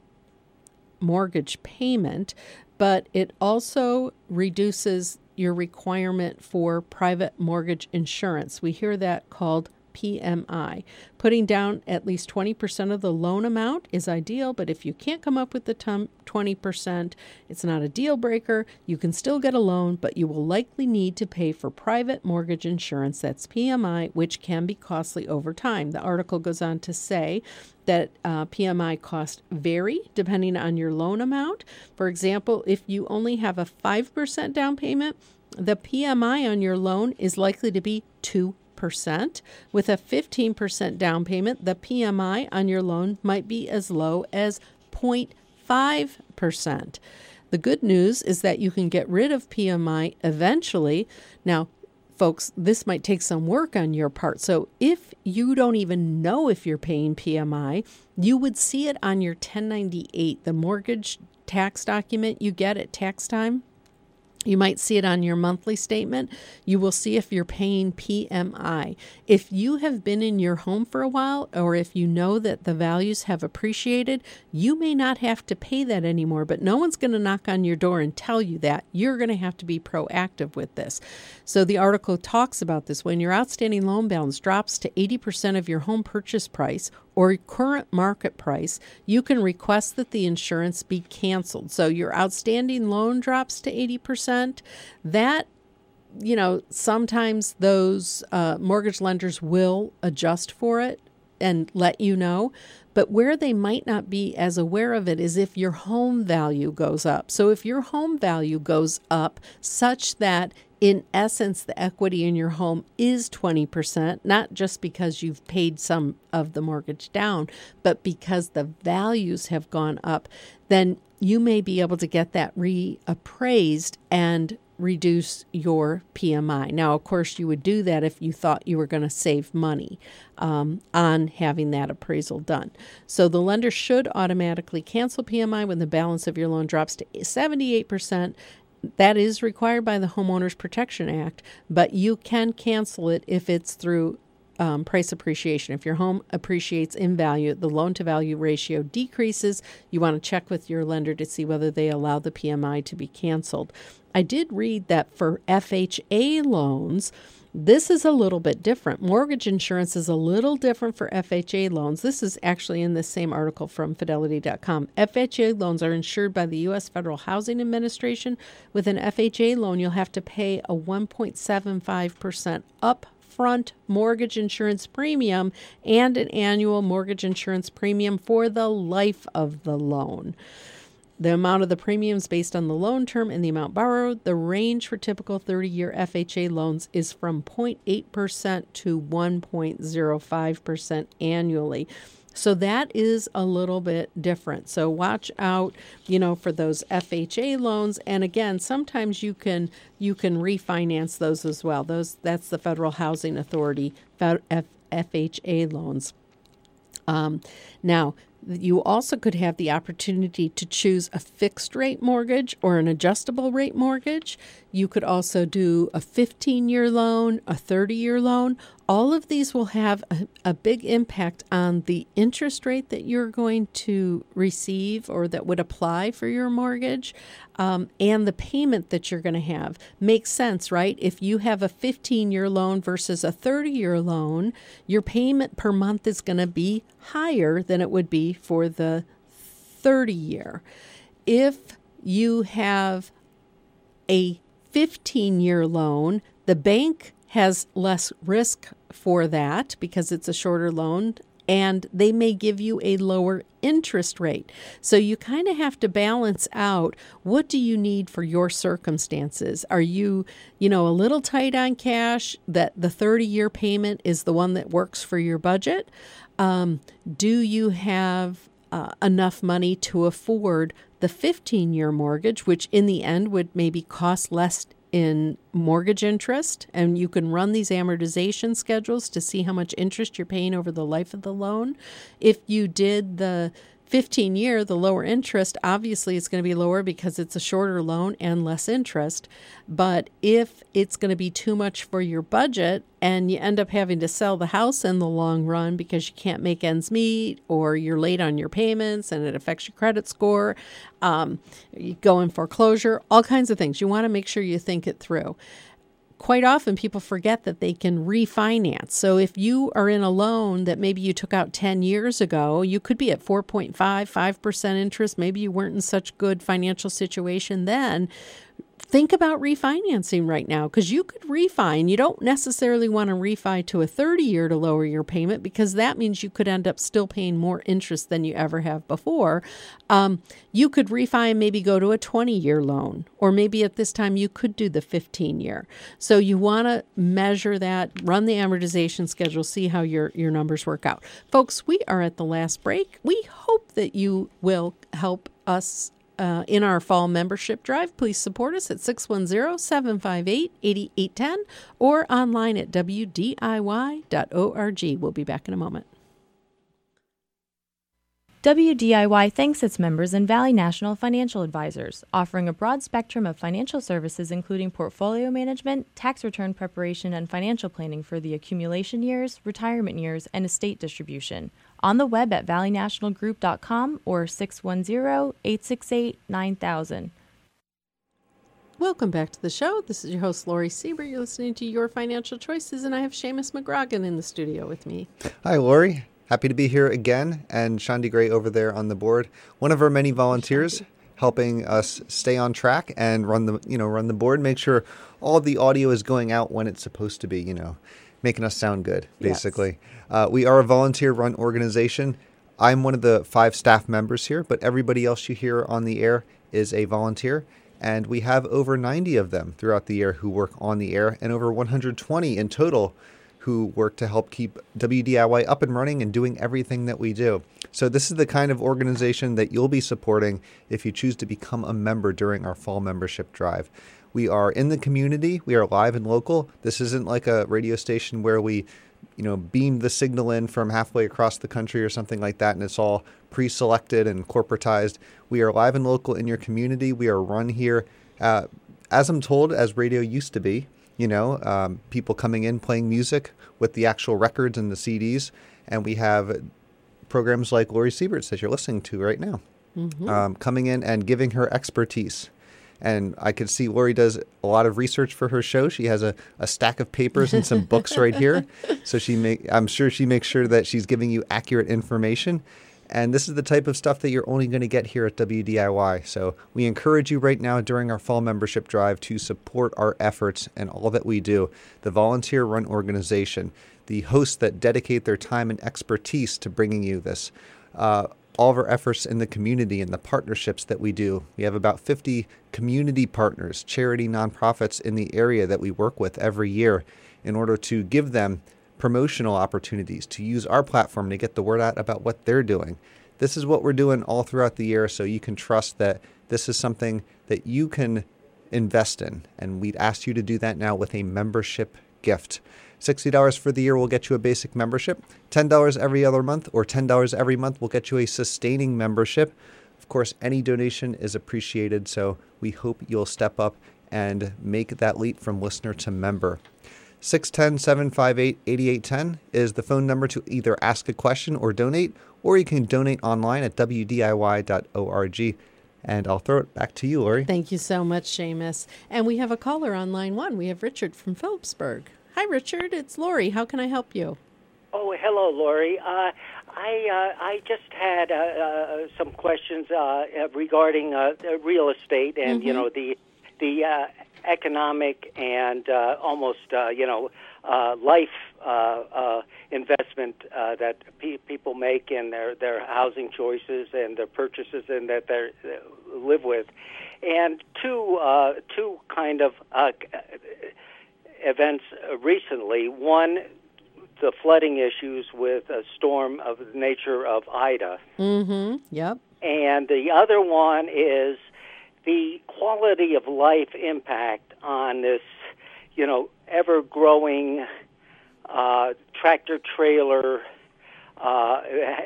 mortgage payment, but it also reduces your requirement for private mortgage insurance. We hear that called P M I. Putting down at least twenty percent of the loan amount is ideal, but if you can't come up with the twenty percent, it's not a deal breaker. You can still get a loan, but you will likely need to pay for private mortgage insurance, that's P M I, which can be costly over time. The article goes on to say that uh, P M I costs vary depending on your loan amount. For example, if you only have a five percent down payment, the P M I on your loan is likely to be two percent. With a fifteen percent down payment, the P M I on your loan might be as low as zero point five percent. The good news is that you can get rid of P M I eventually. Now, folks, this might take some work on your part. So if you don't even know if you're paying P M I, you would see it on your ten ninety-eight, the mortgage tax document you get at tax time. You might see it on your monthly statement. You will see if you're paying P M I. If you have been in your home for a while, or if you know that the values have appreciated, you may not have to pay that anymore, but no one's going to knock on your door and tell you that. You're going to have to be proactive with this. So the article talks about this. When your outstanding loan balance drops to eighty percent of your home purchase price or current market price, you can request that the insurance be canceled. So your outstanding loan drops to eighty percent. That, you know, sometimes those uh, mortgage lenders will adjust for it and let you know. But where they might not be as aware of it is if your home value goes up. So if your home value goes up such that, in essence, the equity in your home is twenty percent, not just because you've paid some of the mortgage down, but because the values have gone up, then you may be able to get that reappraised and reduce your P M I. Now, of course, you would do that if you thought you were going to save money um, on having that appraisal done. So the lender should automatically cancel P M I when the balance of your loan drops to seventy-eight percent. That is required by the Homeowners Protection Act, but you can cancel it if it's through Um, price appreciation. If your home appreciates in value, the loan-to-value ratio decreases. You want to check with your lender to see whether they allow the P M I to be canceled. I did read that for F H A loans, this is a little bit different. Mortgage insurance is a little different for F H A loans. This is actually in the same article from Fidelity dot com. F H A loans are insured by the U S Federal Housing Administration. With an F H A loan, you'll have to pay a one point seven five percent up front mortgage insurance premium and an annual mortgage insurance premium for the life of the loan. The amount of the premiums based on the loan term and the amount borrowed. The range for typical thirty-year F H A loans is from zero point eight percent to one point zero five percent annually. So that is a little bit different. So watch out, you know, for those F H A loans. And again, sometimes you can you can refinance those as well. Those that's the Federal Housing Authority F H A loans. Um, now, you also could have the opportunity to choose a fixed rate mortgage or an adjustable rate mortgage. You could also do a fifteen-year loan, a thirty-year loan. All of these will have a, a big impact on the interest rate that you're going to receive or that would apply for your mortgage, um, and the payment that you're going to have. Makes sense, right? If you have a fifteen-year loan versus a thirty-year loan, your payment per month is going to be higher than it would be for the thirty-year. If you have a fifteen-year loan, the bank has less risk for that because it's a shorter loan, and they may give you a lower interest rate. So you kind of have to balance out, what do you need for your circumstances? Are you, you know, a little tight on cash that the thirty-year payment is the one that works for your budget? Um, do you have uh, enough money to afford the fifteen-year mortgage, which in the end would maybe cost less in mortgage interest, and you can run these amortization schedules to see how much interest you're paying over the life of the loan. If you did the fifteen year, the lower interest, obviously it's going to be lower because it's a shorter loan and less interest. But if it's going to be too much for your budget and you end up having to sell the house in the long run because you can't make ends meet, or you're late on your payments and it affects your credit score, um, you go in foreclosure, all kinds of things. You want to make sure you think it through. Quite often people forget that they can refinance. So if you are in a loan that maybe you took out ten years ago, you could be at four point five, five percent interest. Maybe you weren't in such good financial situation then. Think about refinancing right now, because you could refi, and you don't necessarily want to refi to a thirty-year to lower your payment, because that means you could end up still paying more interest than you ever have before. Um, you could refi and maybe go to a twenty-year loan, or maybe at this time you could do the fifteen-year. So you want to measure that, run the amortization schedule, see how your, your numbers work out. Folks, we are at the last break. We hope that you will help us Uh, in our fall membership drive. Please support us at six one zero, seven five eight, eight eight one zero or online at w d i y dot org. We'll be back in a moment. W D I Y thanks its members and Valley National Financial Advisors, offering a broad spectrum of financial services including portfolio management, tax return preparation, and financial planning for the accumulation years, retirement years, and estate distribution. On the web at valley national group dot com or six one zero, eight six eight, nine thousand. Welcome back to the show. This is your host, Lori Siebert. You're listening to Your Financial Choices, and I have Seamus McGrogan in the studio with me. Hi, Lori. Happy to be here again, and Shandi Gray over there on the board, one of our many volunteers helping us stay on track and run the, you know, run the board, make sure all the audio is going out when it's supposed to be, you know, making us sound good, basically. Yes. Uh, we are a volunteer-run organization. I'm one of the five staff members here, but everybody else you hear on the air is a volunteer, and we have over ninety of them throughout the year who work on the air, and over one hundred twenty in total who work to help keep W D I Y up and running and doing everything that we do. So this is the kind of organization that you'll be supporting if you choose to become a member during our fall membership drive. We are in the community. We are live and local. This isn't like a radio station where we, you know, beam the signal in from halfway across the country or something like that, and it's all pre-selected and corporatized. We are live and local in your community. We are run here, uh, as I'm told, as radio used to be. You know, um, people coming in playing music with the actual records and the C Ds, and we have programs like Lori Siebert's that you're listening to right now, mm-hmm. um, coming in and giving her expertise. And I could see Lori does a lot of research for her show. She has a, a stack of papers and some books right here. So she make I'm sure she makes sure that she's giving you accurate information. And this is the type of stuff that you're only going to get here at W D I Y. So we encourage you right now during our fall membership drive to support our efforts and all that we do. The volunteer-run organization, the hosts that dedicate their time and expertise to bringing you this. Uh, all of our efforts in the community and the partnerships that we do. We have about fifty community partners, charity nonprofits in the area that we work with every year in order to give them promotional opportunities to use our platform to get the word out about what they're doing. This is what we're doing all throughout the year, so you can trust that this is something that you can invest in. And we'd ask you to do that now with a membership gift. sixty dollars for the year will get you a basic membership. ten dollars every other month or ten dollars every month will get you a sustaining membership. Of course, any donation is appreciated, so we hope you'll step up and make that leap from listener to member. six one zero, seven five eight, eight eight one zero is the phone number to either ask a question or donate, or you can donate online at w d i y dot org. And I'll throw it back to you, Lori. Thank you so much, Seamus. And we have a caller on line one. We have Richard from Phillipsburg. Hi, Richard. It's Lori. How can I help you? Oh, hello, Lori. Uh, I uh, I just had uh, uh, some questions uh, regarding uh, real estate and mm-hmm. you know the the uh, economic and uh, almost uh, you know uh, life uh, uh, investment uh, that pe- people make in their, their housing choices and their purchases and that they live with, and two uh, two kind of uh, events recently. One, the flooding issues with a storm of the nature of Ida. Mm-hmm. Yep. And the other one is the quality of life impact on this, you know, ever-growing uh, tractor-trailer uh,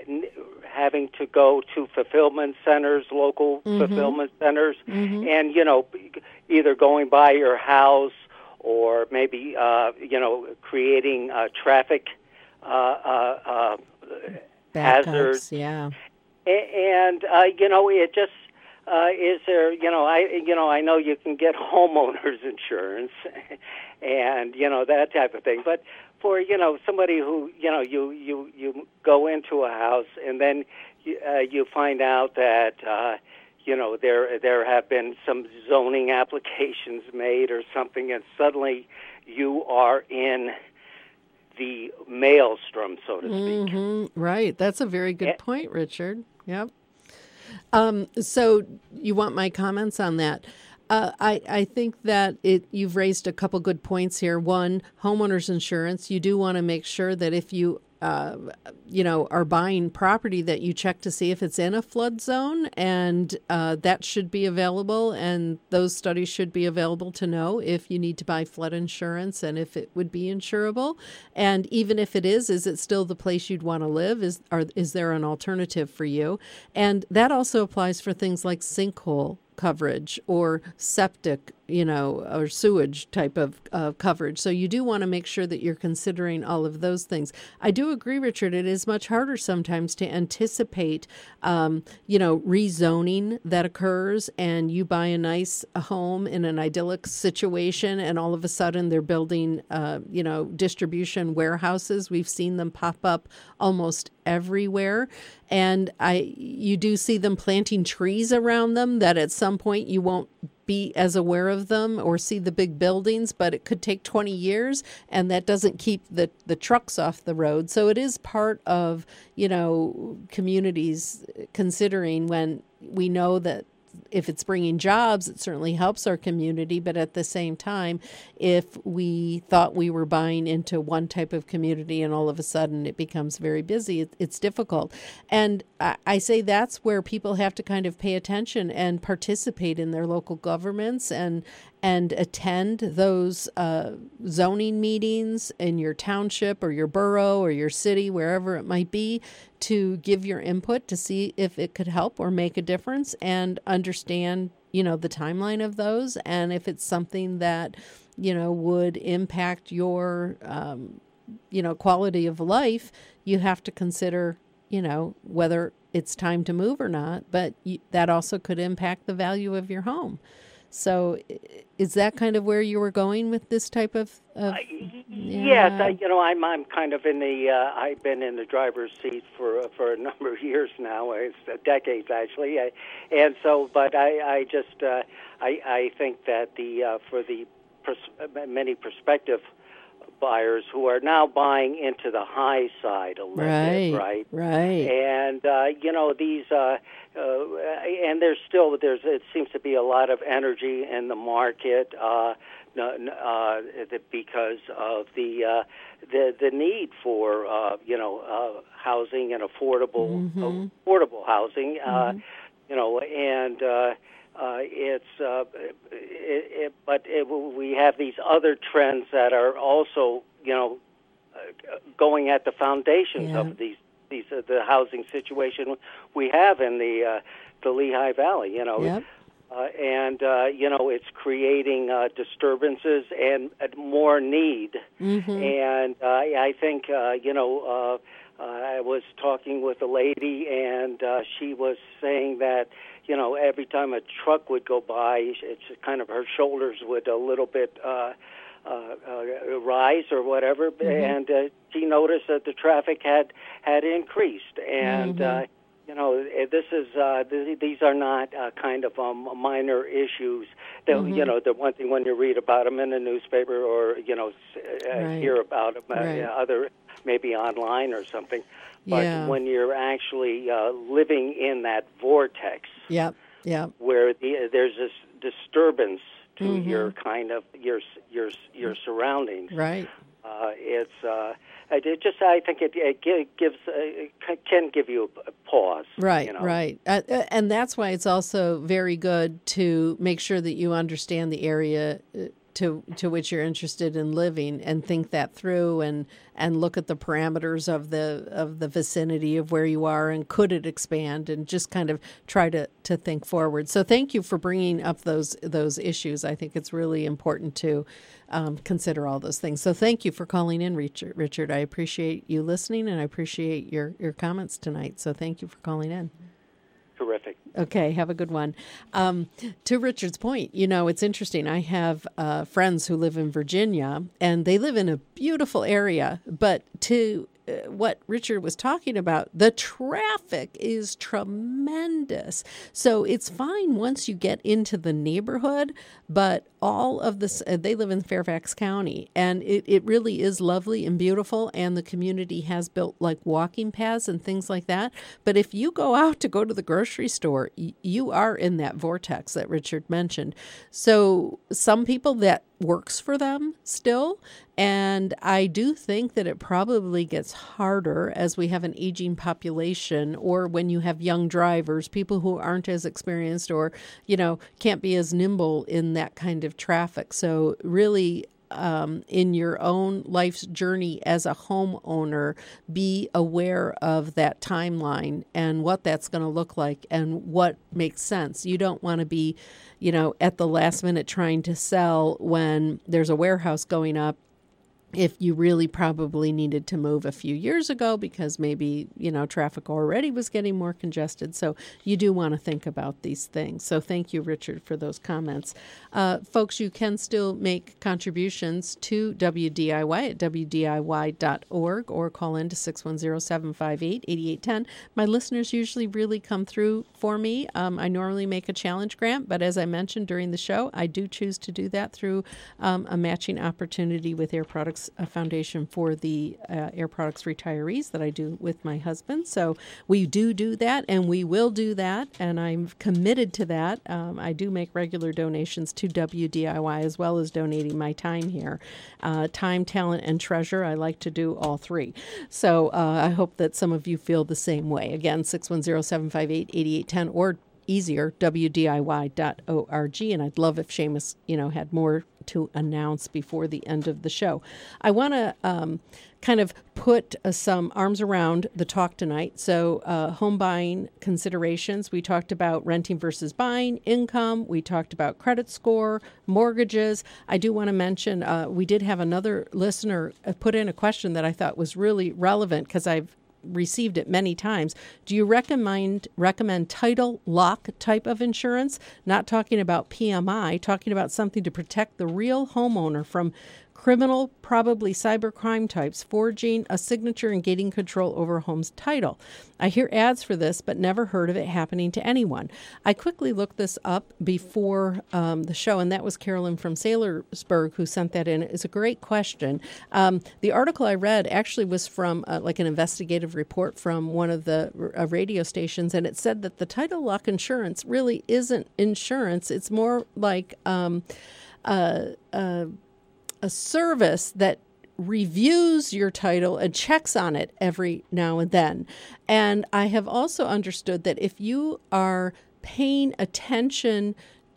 having to go to fulfillment centers, local mm-hmm. fulfillment centers, mm-hmm. and, you know, either going by your house or maybe, uh, you know, creating uh, traffic uh, uh, uh, hazards. Yeah. And, uh, you know, it just, uh, is there, you know, I, you know, I know you can get homeowners insurance and, you know, that type of thing. But for, you know, somebody who, you know, you, you, you go into a house and then you, uh, you find out that, uh, you know, there there have been some zoning applications made or something, and suddenly you are in the maelstrom, so to speak. Mm-hmm. Right. That's a very good yeah. point, Richard. Yep. Um, so you want my comments on that? Uh, I, I think that it you've raised a couple good points here. One, homeowners insurance. You do want to make sure that if you Uh, you know, are buying property that you check to see if it's in a flood zone, and uh, that should be available, and those studies should be available to know if you need to buy flood insurance and if it would be insurable. And even if it is, is it still the place you'd want to live? Is, are, is there an alternative for you? And that also applies for things like sinkhole coverage or septic, you know, or sewage type of uh, coverage. So you do want to make sure that you're considering all of those things. I do agree, Richard, it is much harder sometimes to anticipate, um, you know, rezoning that occurs, and you buy a nice home in an idyllic situation and all of a sudden they're building, uh, you know, distribution warehouses. We've seen them pop up almost everywhere. And I, you do see them planting trees around them that at some point you won't be as aware of them or see the big buildings, but it could take twenty years, and that doesn't keep the, the trucks off the road. So it is part of, you know, communities considering when we know that if it's bringing jobs, it certainly helps our community. But at the same time, if we thought we were buying into one type of community and all of a sudden it becomes very busy, it, it's difficult. And I, I say that's where people have to kind of pay attention and participate in their local governments and and attend those uh, zoning meetings in your township or your borough or your city, wherever it might be, to give your input to see if it could help or make a difference, and understand, you know, the timeline of those, and if it's something that, you know, would impact your, um, you know, quality of life. You have to consider, you know, whether it's time to move or not, but you, that also could impact the value of your home. So is that kind of where you were going with this type of... of uh, yeah. Yes, I, you know, I'm I'm kind of in the, uh, I've been in the driver's seat for for a number of years now, it's decades actually, I, and so, but I, I just, uh, I, I think that the, uh, for the pers- many prospective buyers who are now buying into the high side a little right, bit, right? Right. And uh, you know these, uh, uh, and there's still there's it seems to be a lot of energy in the market uh, uh, because of the uh, the the need for uh, you know uh, housing and affordable mm-hmm. affordable housing, uh, mm-hmm. you know, and. Uh, Uh, it's, uh, it, it, but it, we have these other trends that are also, you know, uh, going at the foundations yeah. of these, these uh, the housing situation we have in the uh, the Lehigh Valley. You know, yep. uh, and uh, you know, it's creating uh, disturbances and uh, more need. Mm-hmm. And uh, I think, uh, you know. Uh, Uh, I was talking with a lady, and uh, she was saying that, you know, every time a truck would go by, it's kind of her shoulders would a little bit uh, uh, uh, rise or whatever, mm-hmm. and uh, she noticed that the traffic had had increased, and mm-hmm. uh, you know, this is uh, th- these are not uh, kind of um, minor issues. That, mm-hmm. You know, the one thing when you read about them in the newspaper or you know uh, right. hear about them, uh, right. other. maybe online or something, but yeah. when you're actually uh, living in that vortex, yep, yep. where the, there's this disturbance to mm-hmm. your kind of your your your surroundings, right? Uh, it's uh, it just I think it, it gives uh, it can give you a pause, right? You know? Right, uh, and that's why it's also very good to make sure that you understand the area to to which you're interested in living and think that through and and look at the parameters of the of the vicinity of where you are and could it expand and just kind of try to to think forward. So thank you for bringing up those those issues. I think it's really important to um, consider all those things. So thank you for calling in, Richard. Richard, I appreciate you listening and I appreciate your your comments tonight. So thank you for calling in. Terrific. Okay, have a good one. Um, to Richard's point, you know, it's interesting. I have uh, friends who live in Virginia, and they live in a beautiful area, but to uh, what Richard was talking about, the traffic is tremendous. So it's fine once you get into the neighborhood, but all of this, uh, they live in Fairfax County, and it, it really is lovely and beautiful, and the community has built like walking paths and things like that. But if you go out to go to the grocery store, y- you are in that vortex that Richard mentioned. So some people that works for them still, and I do think that it probably gets harder as we have an aging population, or when you have young drivers, people who aren't as experienced or, you know, can't be as nimble in that kind of traffic. So really, um, in your own life's journey as a homeowner, be aware of that timeline and what that's going to look like and what makes sense. You don't want to be, you know, at the last minute trying to sell when there's a warehouse going up, if you really probably needed to move a few years ago because maybe, you know, traffic already was getting more congested. So you do want to think about these things. So thank you, Richard, for those comments. Uh, folks, you can still make contributions to W D I Y at W D I Y dot org or call in to six one zero, seven five eight, eight eight one zero. My listeners usually really come through for me. Um, I normally make a challenge grant, but as I mentioned during the show, I do choose to do that through um, a matching opportunity with Air Products a foundation for the uh, Air Products retirees that I do with my husband. So we do do that, and we will do that, and I'm committed to that. Um, I do make regular donations to W D I Y as well as donating my time here. Uh, time, talent, and treasure. I like to do all three. So uh, I hope that some of you feel the same way. Again, six one zero, seven five eight, eight eight one zero or easier, W D I Y dot org. And I'd love if Seamus, you know, had more to announce before the end of the show. I want to um, kind of put uh, some arms around the talk tonight. So uh, home buying considerations. We talked about renting versus buying, income. We talked about credit score, mortgages. I do want to mention uh, we did have another listener put in a question that I thought was really relevant because I've received it many times. Do you recommend recommend title lock type of insurance? Not talking about P M I, talking about something to protect the real homeowner from criminal, probably cybercrime types, forging a signature and gaining control over a home's title. I hear ads for this, but never heard of it happening to anyone. I quickly looked this up before um, the show, and that was Carolyn from Saylorsburg who sent that in. It's a great question. Um, the article I read actually was from uh, like an investigative report from one of the uh, radio stations, and it said that the title lock insurance really isn't insurance. It's more like um, uh, uh, a service that reviews your title and checks on it every now and then. And I have also understood that if you are paying attention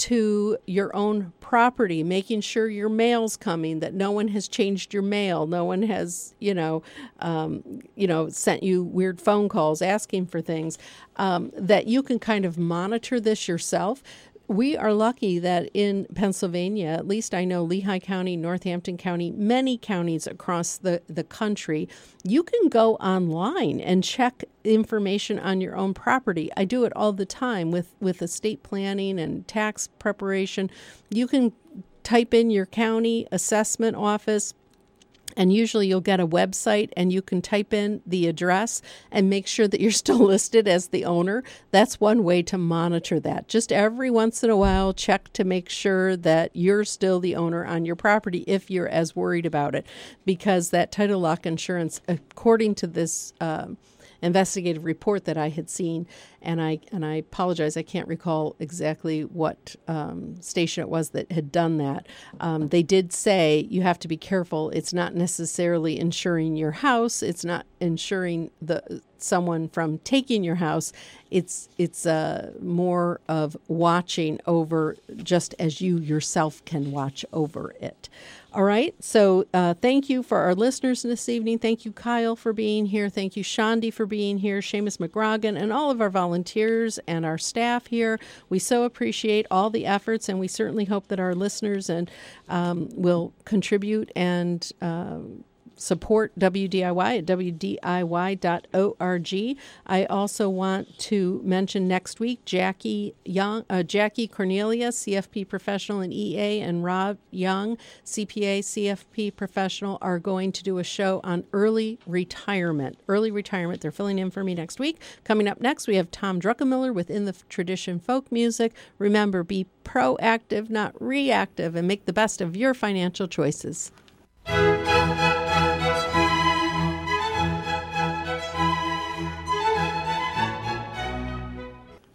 to your own property, making sure your mail's coming, that no one has changed your mail, no one has, you know, um, you know, sent you weird phone calls asking for things, um, that you can kind of monitor this yourself. We are lucky that in Pennsylvania, at least I know Lehigh County, Northampton County, many counties across the, the country, you can go online and check information on your own property. I do it all the time with, with estate planning and tax preparation. You can type in your county assessment office, and usually you'll get a website and you can type in the address and make sure that you're still listed as the owner. That's one way to monitor that. Just every once in a while, check to make sure that you're still the owner on your property if you're as worried about it. Because that title lock insurance, according to this um, investigative report that I had seen, and I and I apologize, I can't recall exactly what um, station it was that had done that. Um, they did say you have to be careful. It's not necessarily insuring your house. It's not insuring the someone from taking your house. It's it's uh, more of watching over, just as you yourself can watch over it. All right. So uh, thank you for our listeners this evening. Thank you, Kyle, for being here. Thank you, Shandi, for being here, Seamus McGrogan, and all of our volunteers and our staff here. We so appreciate all the efforts, and we certainly hope that our listeners and um, will contribute and uh, support W D I Y at W D I Y dot org. I also want to mention next week Jackie Young, uh, Jackie Cornelia, C F P professional in E A, and Rob Young, C P A, C F P professional, are going to do a show on early retirement. Early retirement. They're filling in for me next week. Coming up next, we have Tom Druckenmiller with In the Tradition Folk Music. Remember, be proactive, not reactive, and make the best of your financial choices.